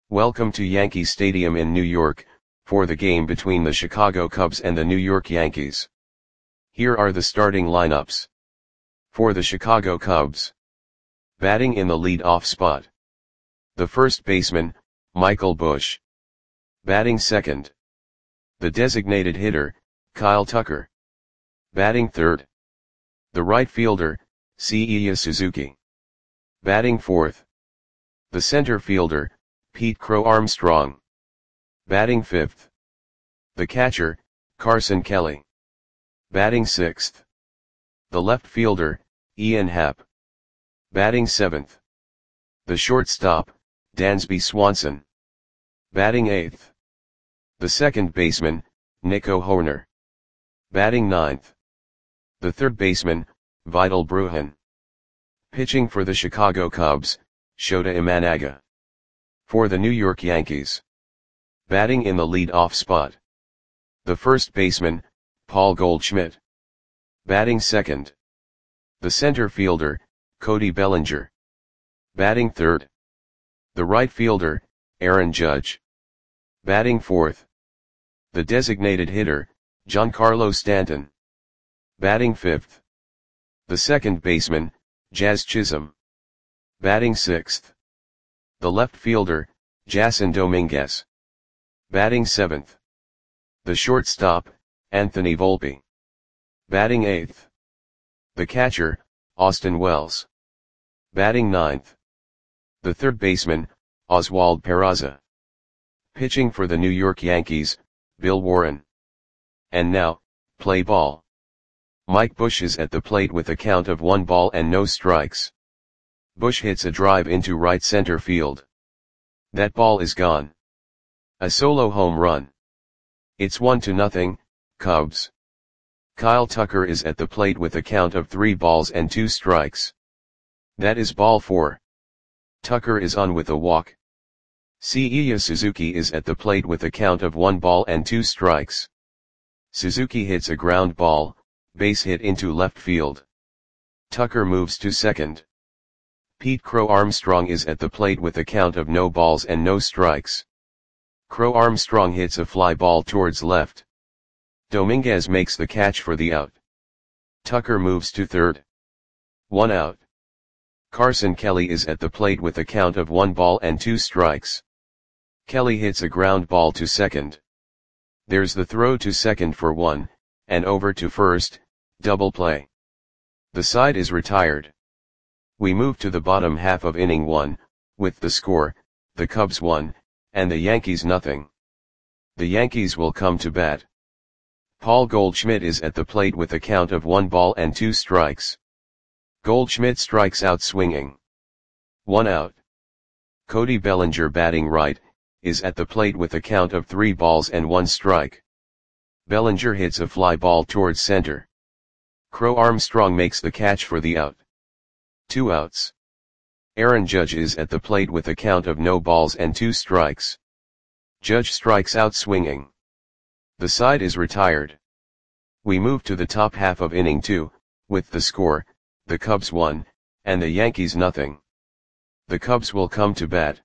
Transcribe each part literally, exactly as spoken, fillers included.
Welcome to Yankee Stadium in New York, for the game between the Chicago Cubs and the New York Yankees. Here are the starting lineups. For the Chicago Cubs. Batting in the lead-off spot. The first baseman, Michael Busch. Batting second. The designated hitter, Kyle Tucker. Batting third. The right fielder, Seiya Suzuki. Batting fourth. The center fielder, Pete Crow Armstrong. Batting fifth. The catcher, Carson Kelly. Batting sixth. The left fielder, Ian Happ. Batting seventh. The shortstop, Dansby Swanson. Batting eighth. The second baseman, Nico Hoerner. Batting ninth. The third baseman, Vidal Brujan. Pitching for the Chicago Cubs, Shota Imanaga. For the New York Yankees. Batting in the lead-off spot. The first baseman, Paul Goldschmidt. Batting second. The center fielder, Cody Bellinger. Batting third. The right fielder, Aaron Judge. Batting fourth. The designated hitter, Giancarlo Stanton. Batting fifth. The second baseman, Jazz Chisholm. Batting sixth. The left fielder, Jason Dominguez. Batting seventh. The shortstop, Anthony Volpe. Batting eighth. The catcher, Austin Wells. Batting ninth. The third baseman, Oswald Peraza. Pitching for the New York Yankees, Bill Warren. And now, play ball. Mike Busch is at the plate with a count of one ball and no strikes. Busch hits a drive into right center field. That ball is gone. A solo home run. It's one to nothing, Cubs. Kyle Tucker is at the plate with a count of three balls and two strikes. That is ball four. Tucker is on with a walk. Seiya Suzuki is at the plate with a count of one ball and two strikes. Suzuki hits a ground ball, base hit into left field. Tucker moves to second. Pete Crow Armstrong is at the plate with a count of no balls and no strikes. Crow Armstrong hits a fly ball towards left. Dominguez makes the catch for the out. Tucker moves to third. One out. Carson Kelly is at the plate with a count of one ball and two strikes. Kelly hits a ground ball to second. There's the throw to second for one, and over to first, double play. The side is retired. We move to the bottom half of inning one, with the score, the Cubs one, and the Yankees nothing. The Yankees will come to bat. Paul Goldschmidt is at the plate with a count of one ball and two strikes. Goldschmidt strikes out swinging. One out. Cody Bellinger batting right, is at the plate with a count of three balls and one strike. Bellinger hits a fly ball towards center. Crow Armstrong makes the catch for the out. Two outs. Aaron Judge is at the plate with a count of no balls and two strikes. Judge strikes out swinging. The side is retired. We move to the top half of inning two, with the score, the Cubs one, and the Yankees nothing. The Cubs will come to bat.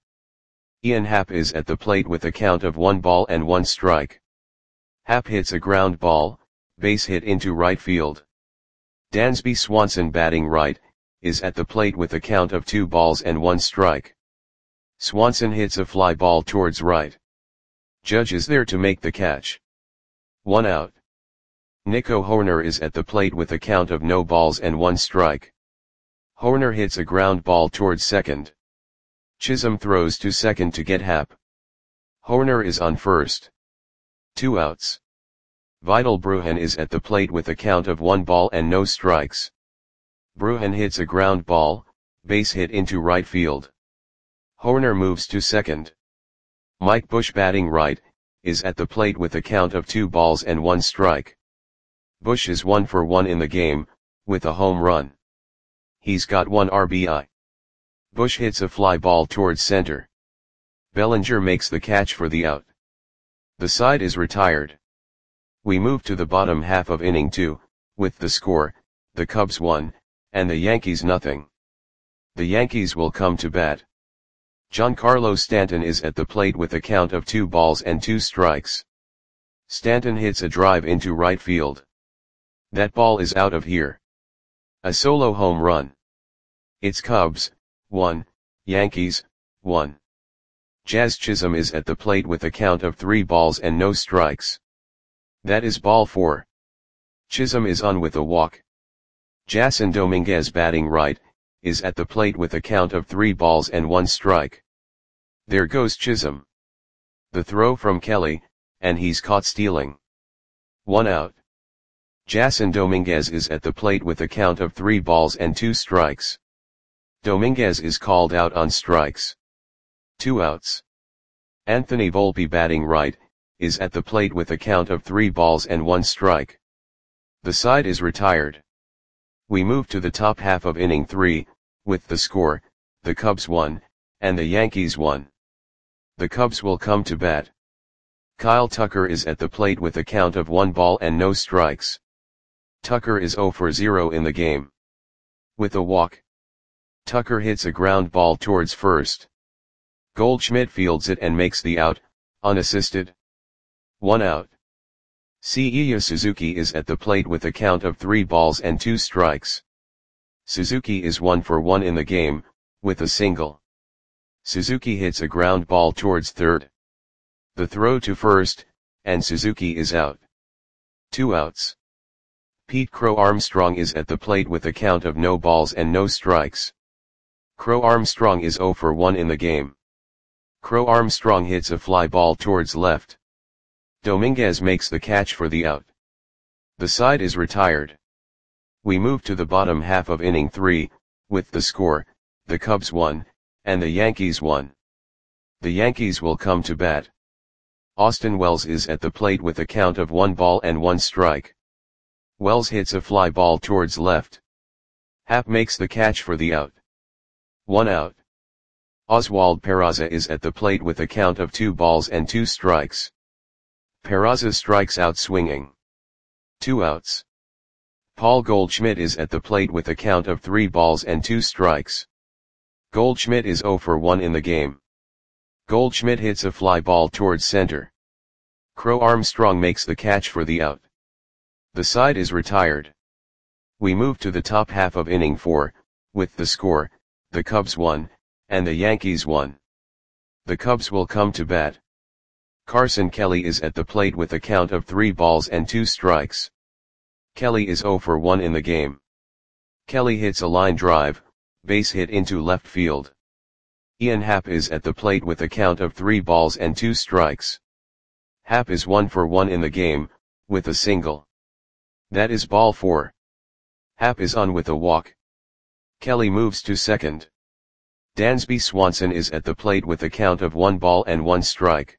Ian Happ is at the plate with a count of one ball and one strike. Happ hits a ground ball, base hit into right field. Dansby Swanson batting right, is at the plate with a count of two balls and one strike. Swanson hits a fly ball towards right. Judge is there to make the catch. One out. Nico Hoerner is at the plate with a count of no balls and one strike. Hoerner hits a ground ball towards second. Chisholm throws to second to get Happ. Hoerner is on first. Two outs. Vidal Brujan is at the plate with a count of one ball and no strikes. Brujan hits a ground ball, base hit into right field. Hoerner moves to second. Mike Busch batting right, is at the plate with a count of two balls and one strike. Busch is one for one in the game, with a home run. He's got one R B I. Busch hits a fly ball towards center. Bellinger makes the catch for the out. The side is retired. We move to the bottom half of inning two, with the score, the Cubs one, and the Yankees nothing. The Yankees will come to bat. Giancarlo Stanton is at the plate with a count of two balls and two strikes. Stanton hits a drive into right field. That ball is out of here. A solo home run. It's Cubs, one, Yankees, one. Jazz Chisholm is at the plate with a count of three balls and no strikes. That is ball four. Chisholm is on with a walk. Jason Dominguez, batting right, is at the plate with a count of three balls and one strike. There goes Chisholm. The throw from Kelly, and he's caught stealing. One out. Jason Dominguez is at the plate with a count of three balls and two strikes. Dominguez is called out on strikes. Two outs. Anthony Volpe, batting right, is at the plate with a count of three balls and one strike. The side is retired. We move to the top half of inning three, with the score, the Cubs won, and the Yankees won. The Cubs will come to bat. Kyle Tucker is at the plate with a count of one ball and no strikes. Tucker is zero for zero in the game. With a walk. Tucker hits a ground ball towards first. Goldschmidt fields it and makes the out, unassisted. One out. Seiya Suzuki is at the plate with a count of three balls and two strikes. Suzuki is one for one in the game, with a single. Suzuki hits a ground ball towards third. The throw to first, and Suzuki is out. Two outs. Pete Crow Armstrong is at the plate with a count of no balls and no strikes. Crow Armstrong is zero for one in the game. Crow Armstrong hits a fly ball towards left. Dominguez makes the catch for the out. The side is retired. We move to the bottom half of inning three, with the score, the Cubs won, and the Yankees won. The Yankees will come to bat. Austin Wells is at the plate with a count of one ball and one strike. Wells hits a fly ball towards left. Happ makes the catch for the out. One out. Oswald Peraza is at the plate with a count of two balls and two strikes. Peraza strikes out swinging. Two outs. Paul Goldschmidt is at the plate with a count of three balls and two strikes. Goldschmidt is zero for one in the game. Goldschmidt hits a fly ball towards center. Crow Armstrong makes the catch for the out. The side is retired. We move to the top half of inning four, with the score, the Cubs won, and the Yankees won. The Cubs will come to bat. Carson Kelly is at the plate with a count of three balls and two strikes. Kelly is zero for one in the game. Kelly hits a line drive, base hit into left field. Ian Happ is at the plate with a count of three balls and two strikes. Happ is one for one in the game, with a single. That is ball four. Happ is on with a walk. Kelly moves to second. Dansby Swanson is at the plate with a count of one ball and one strike.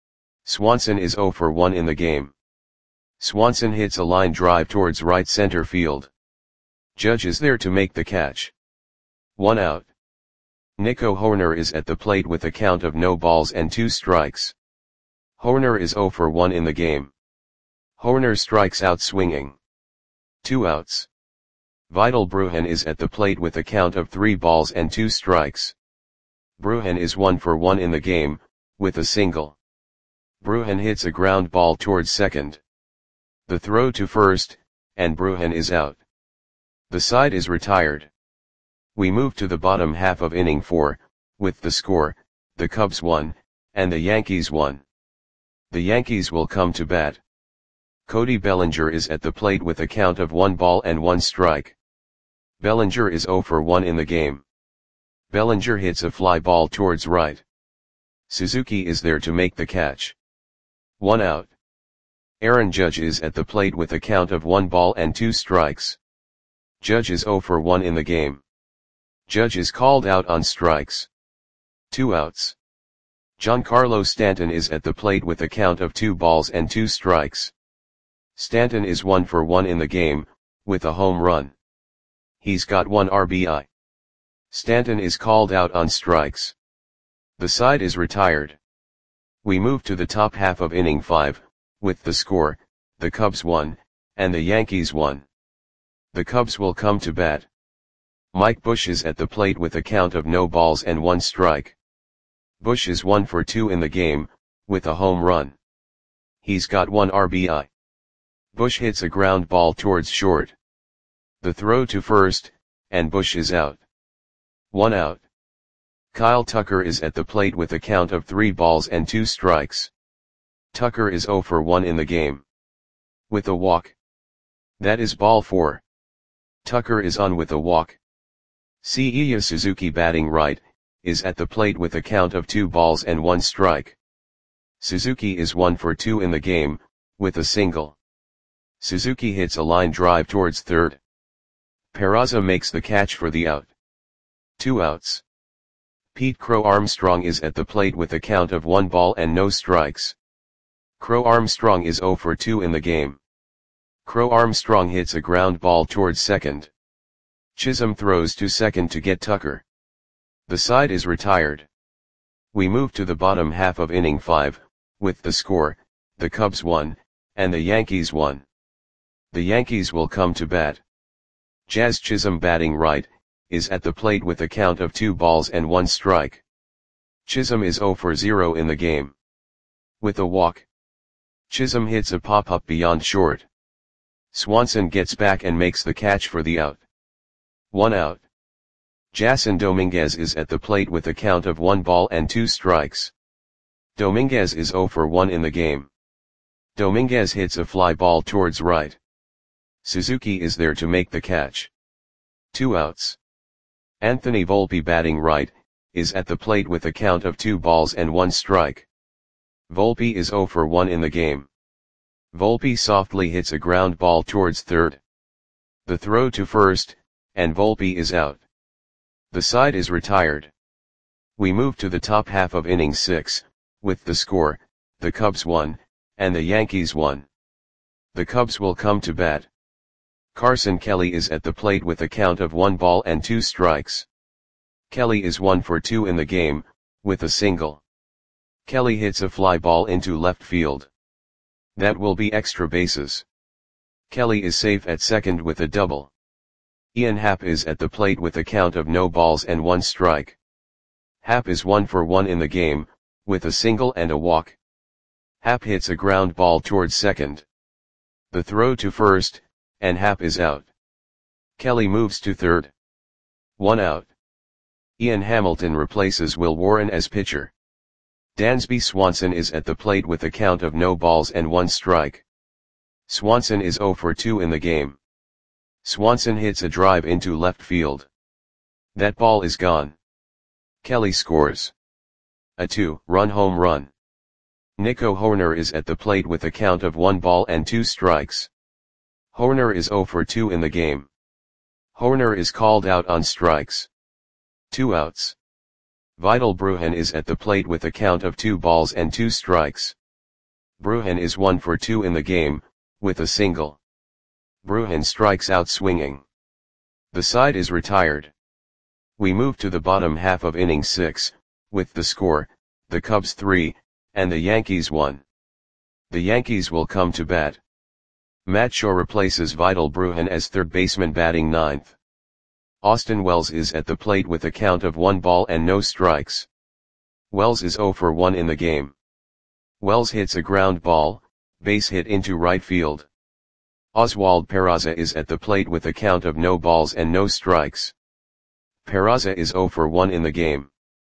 Swanson is zero for one in the game. Swanson hits a line drive towards right center field. Judge is there to make the catch. One out. Nico Hoerner is at the plate with a count of no balls and two strikes. Hoerner is zero for one in the game. Hoerner strikes out swinging. Two outs. Vidal Brujan is at the plate with a count of three balls and two strikes. Brujan is one for one in the game, with a single. Brujan hits a ground ball towards second. The throw to first, and Brujan is out. The side is retired. We move to the bottom half of inning four, with the score, the Cubs won, and the Yankees won. The Yankees will come to bat. Cody Bellinger is at the plate with a count of one ball and one strike. Bellinger is zero for one in the game. Bellinger hits a fly ball towards right. Suzuki is there to make the catch. One out. Aaron Judge is at the plate with a count of one ball and two strikes. Judge is zero for one in the game. Judge is called out on strikes. Two outs. Giancarlo Stanton is at the plate with a count of two balls and two strikes. Stanton is one for one in the game, with a home run. He's got one R B I. Stanton is called out on strikes. The side is retired. We move to the top half of inning five, with the score, the Cubs won, and the Yankees won. The Cubs will come to bat. Mike Bush is at the plate with a count of no balls and one strike. Bush is one for two in the game, with a home run. He's got one R B I. Bush hits a ground ball towards short. The throw to first, and Bush is out. One out. Kyle Tucker is at the plate with a count of three balls and two strikes. Tucker is zero for one in the game. With a walk. That is ball four. Tucker is on with a walk. Seiya Suzuki, batting right, is at the plate with a count of two balls and one strike. Suzuki is one for two in the game, with a single. Suzuki hits a line drive towards third. Peraza makes the catch for the out. Two outs. Pete Crow Armstrong is at the plate with a count of one ball and no strikes. Crow Armstrong is zero for two in the game. Crow Armstrong hits a ground ball towards second. Chisholm throws to second to get Tucker. The side is retired. We move to the bottom half of inning five, with the score, the Cubs won, and the Yankees won. The Yankees will come to bat. Jazz Chisholm, batting right, is at the plate with a count of two balls and one strike. Chisholm is zero for zero in the game. With a walk. Chisholm hits a pop-up beyond short. Swanson gets back and makes the catch for the out. One out. Jason Dominguez is at the plate with a count of one ball and two strikes. Dominguez is zero for one in the game. Dominguez hits a fly ball towards right. Suzuki is there to make the catch. Two outs. Anthony Volpe, batting right, is at the plate with a count of two balls and one strike. Volpe is zero for one in the game. Volpe softly hits a ground ball towards third. The throw to first, and Volpe is out. The side is retired. We move to the top half of inning six, with the score, the Cubs won, and the Yankees won. The Cubs will come to bat. Carson Kelly is at the plate with a count of one ball and two strikes. Kelly is one for two in the game, with a single. Kelly hits a fly ball into left field. That will be extra bases. Kelly is safe at second with a double. Ian Happ is at the plate with a count of no balls and one strike. Happ is one for one in the game, with a single and a walk. Happ hits a ground ball towards second. The throw to first, and Happ is out. Kelly moves to third. One out. Ian Hamilton replaces Will Warren as pitcher. Dansby Swanson is at the plate with a count of no balls and one strike. Swanson is zero for two in the game. Swanson hits a drive into left field. That ball is gone. Kelly scores a two-run home run. Nico Hoerner is at the plate with a count of one ball and two strikes. Hoerner is zero for two in the game. Hoerner is called out on strikes. Two outs. Vidal Brujan is at the plate with a count of two balls and two strikes. Brujan is one for two in the game, with a single. Brujan strikes out swinging. The side is retired. We move to the bottom half of inning six, with the score, the Cubs three, and the Yankees one. The Yankees will come to bat. Matt Shaw replaces Vidal Brujan as third baseman, batting ninth. Austin Wells is at the plate with a count of one ball and no strikes. Wells is zero for one in the game. Wells hits a ground ball, base hit into right field. Oswald Peraza is at the plate with a count of no balls and no strikes. Peraza is zero for one in the game.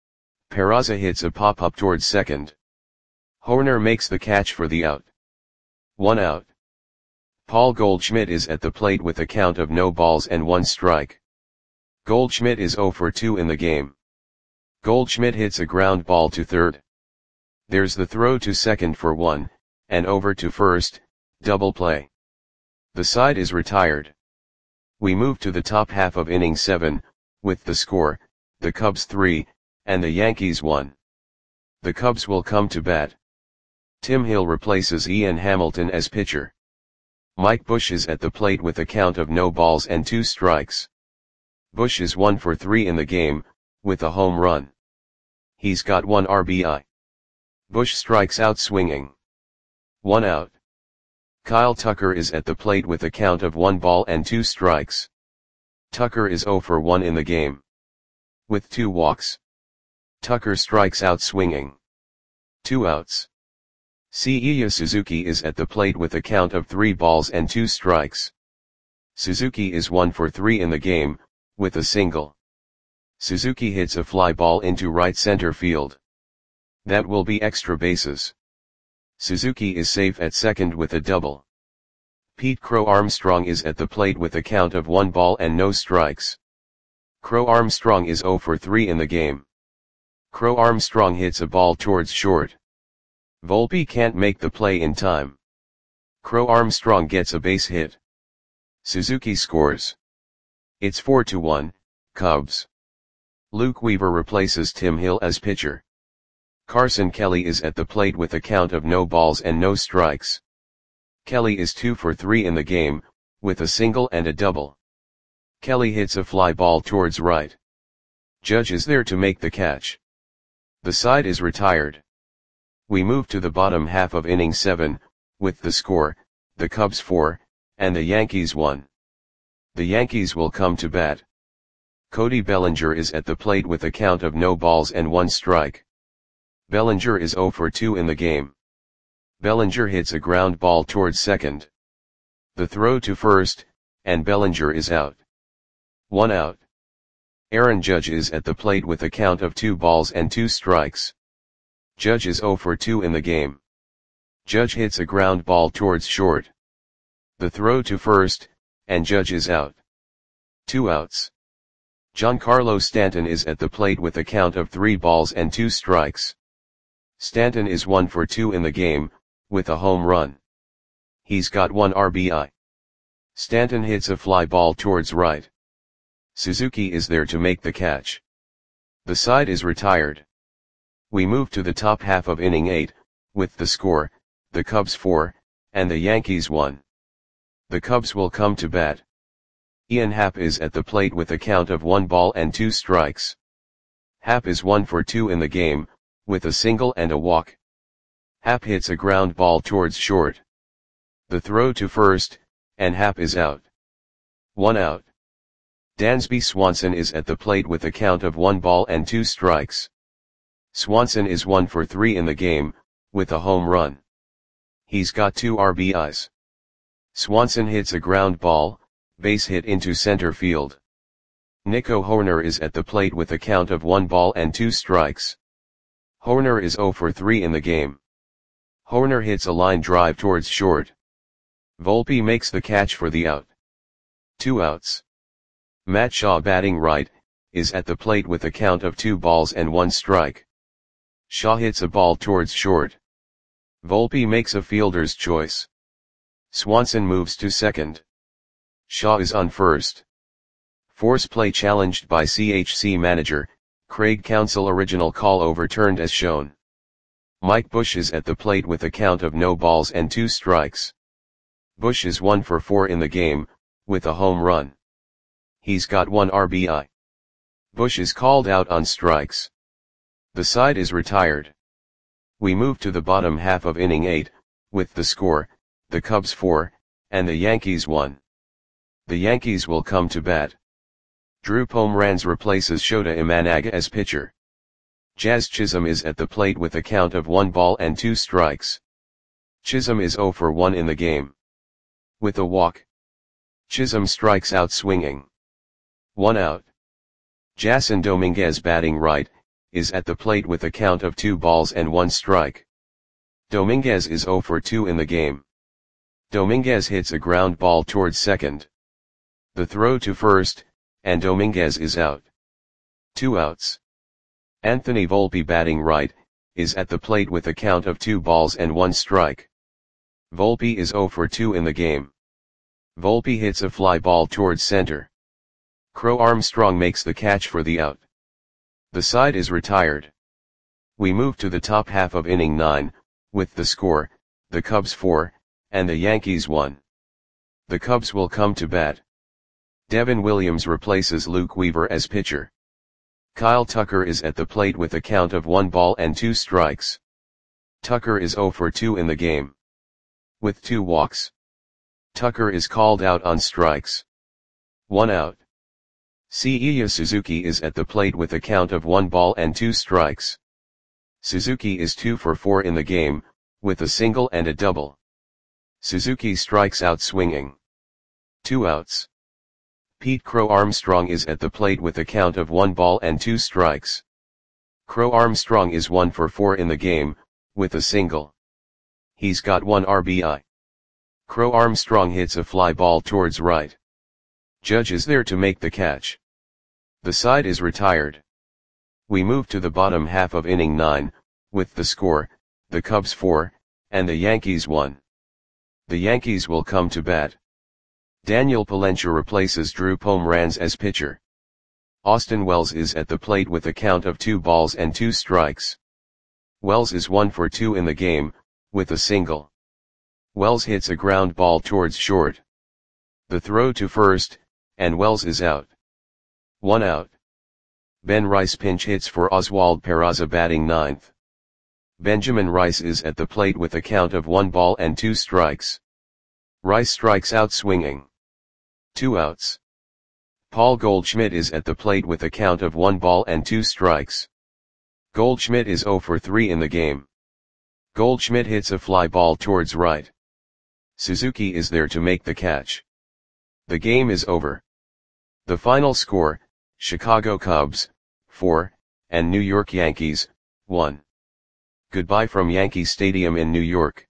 Peraza hits a pop-up towards second. Hoerner makes the catch for the out. One out. Paul Goldschmidt is at the plate with a count of no balls and one strike. Goldschmidt is zero for two in the game. Goldschmidt hits a ground ball to third. There's the throw to second for one, and over to first, double play. The side is retired. We move to the top half of inning seven, with the score, the Cubs three, and the Yankees one. The Cubs will come to bat. Tim Hill replaces Ian Hamilton as pitcher. Mike Bush is at the plate with a count of no balls and two strikes. Bush is one for three in the game, with a home run. He's got one R B I. Bush strikes out swinging. One out. Kyle Tucker is at the plate with a count of one ball and two strikes. Tucker is zero for one in the game. With two walks. Tucker strikes out swinging. Two outs. Seiya Suzuki is at the plate with a count of three balls and two strikes. Suzuki is one for three in the game, with a single. Suzuki hits a fly ball into right center field. That will be extra bases. Suzuki is safe at second with a double. Pete Crow Armstrong is at the plate with a count of one ball and no strikes. Crow Armstrong is zero for three in the game. Crow Armstrong hits a ball towards short. Volpe can't make the play in time. Crow Armstrong gets a base hit. Suzuki scores. It's four to one, Cubs. Luke Weaver replaces Tim Hill as pitcher. Carson Kelly is at the plate with a count of no balls and no strikes. Kelly is two for three in the game, with a single and a double. Kelly hits a fly ball towards right. Judge is there to make the catch. The side is retired. We move to the bottom half of inning seven, with the score, the Cubs four, and the Yankees one. The Yankees will come to bat. Cody Bellinger is at the plate with a count of no balls and one strike. Bellinger is zero for two in the game. Bellinger hits a ground ball towards second. The throw to first, and Bellinger is out. One out. Aaron Judge is at the plate with a count of two balls and two strikes. Judge is zero for two in the game. Judge hits a ground ball towards short. The throw to first, and Judge is out. Two outs. Giancarlo Stanton is at the plate with a count of three balls and two strikes. Stanton is one for two in the game, with a home run. He's got one R B I. Stanton hits a fly ball towards right. Suzuki is there to make the catch. The side is retired. We move to the top half of inning eight, with the score, the Cubs four, and the Yankees one. The Cubs will come to bat. Ian Happ is at the plate with a count of one ball and two strikes. Happ is one for two in the game, with a single and a walk. Happ hits a ground ball towards short. The throw to first, and Happ is out. One out. Dansby Swanson is at the plate with a count of one ball and two strikes. Swanson is one for three in the game, with a home run. He's got two R B Is. Swanson hits a ground ball, base hit into center field. Nico Hoerner is at the plate with a count of one ball and two strikes. Hoerner is zero for three in the game. Hoerner hits a line drive towards short. Volpe makes the catch for the out. Two outs. Matt Shaw, batting right, is at the plate with a count of two balls and one strike. Shaw hits a ball towards short. Volpe makes a fielder's choice. Swanson moves to second. Shaw is on first. Force play challenged by C H C manager, Craig Counsell. Original call overturned as shown. Mike Bush is at the plate with a count of no balls and two strikes. Bush is one for four in the game, with a home run. He's got one R B I. Bush is called out on strikes. The side is retired. We move to the bottom half of inning eight, with the score, the Cubs four, and the Yankees one. The Yankees will come to bat. Drew Pomeranz replaces Shota Imanaga as pitcher. Jazz Chisholm is at the plate with a count of one ball and two strikes. Chisholm is zero for one in the game. With a walk. Chisholm strikes out swinging. One out. Jason Dominguez, batting right, is at the plate with a count of two balls and one strike. Dominguez is zero for two in the game. Dominguez hits a ground ball towards second. The throw to first, and Dominguez is out. Two outs. Anthony Volpe, batting right, is at the plate with a count of two balls and one strike. Volpe is zero for two in the game. Volpe hits a fly ball towards center. Crow Armstrong makes the catch for the out. The side is retired. We move to the top half of inning nine, with the score, the Cubs four, and the Yankees one. The Cubs will come to bat. Devin Williams replaces Luke Weaver as pitcher. Kyle Tucker is at the plate with a count of one ball and two strikes. Tucker is zero for two in the game. With two walks. Tucker is called out on strikes. One out. Seiya Suzuki is at the plate with a count of one ball and two strikes. Suzuki is two for four in the game, with a single and a double. Suzuki strikes out swinging. Two outs. Pete Crow Armstrong is at the plate with a count of one ball and two strikes. Crow Armstrong is one for four in the game, with a single. He's got one R B I. Crow Armstrong hits a fly ball towards right. Judge is there to make the catch. The side is retired. We move to the bottom half of inning nine, with the score, the Cubs four, and the Yankees one. The Yankees will come to bat. Daniel Palencia replaces Drew Pomeranz as pitcher. Austin Wells is at the plate with a count of two balls and two strikes. Wells is one for two in the game, with a single. Wells hits a ground ball towards short. The throw to first, and Wells is out. One out. Ben Rice pinch hits for Oswald Peraza batting ninth. Benjamin Rice is at the plate with a count of one ball and two strikes. Rice strikes out swinging. Two outs. Paul Goldschmidt is at the plate with a count of one ball and two strikes. Goldschmidt is zero for three in the game. Goldschmidt hits a fly ball towards right. Suzuki is there to make the catch. The game is over. The final score, Chicago Cubs, four, and New York Yankees, one. Goodbye from Yankee Stadium in New York.